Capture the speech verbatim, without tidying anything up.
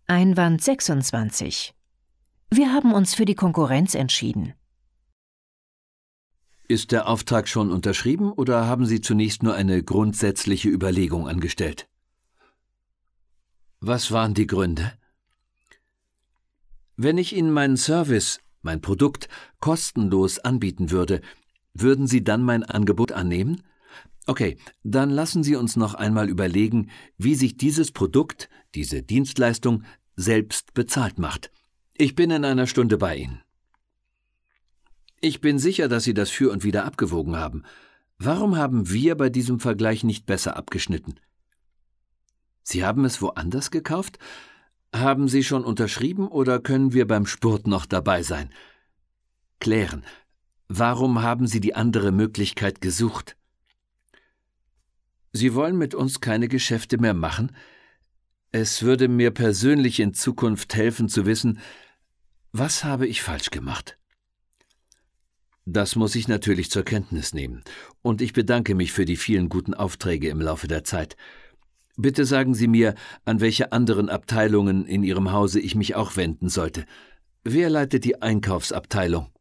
Einwand sechsundzwanzig. Wir haben uns für die Konkurrenz entschieden. Ist der Auftrag schon unterschrieben oder haben Sie zunächst nur eine grundsätzliche Überlegung angestellt? Was waren die Gründe? Wenn ich Ihnen meinen Service, mein Produkt, kostenlos anbieten würde, würden Sie dann mein Angebot annehmen? Okay, dann lassen Sie uns noch einmal überlegen, wie sich dieses Produkt, diese Dienstleistung, selbst bezahlt macht. Ich bin in einer Stunde bei Ihnen. Ich bin sicher, dass Sie das für und wider abgewogen haben. Warum haben wir bei diesem Vergleich nicht besser abgeschnitten? Sie haben es woanders gekauft? Haben Sie schon unterschrieben oder können wir beim Spurt noch dabei sein? Klären. Warum haben Sie die andere Möglichkeit gesucht? Sie wollen mit uns keine Geschäfte mehr machen? Es würde mir persönlich in Zukunft helfen zu wissen, was habe ich falsch gemacht? Das muss ich natürlich zur Kenntnis nehmen, und ich bedanke mich für die vielen guten Aufträge im Laufe der Zeit. Bitte sagen Sie mir, an welche anderen Abteilungen in Ihrem Hause ich mich auch wenden sollte. Wer leitet die Einkaufsabteilung?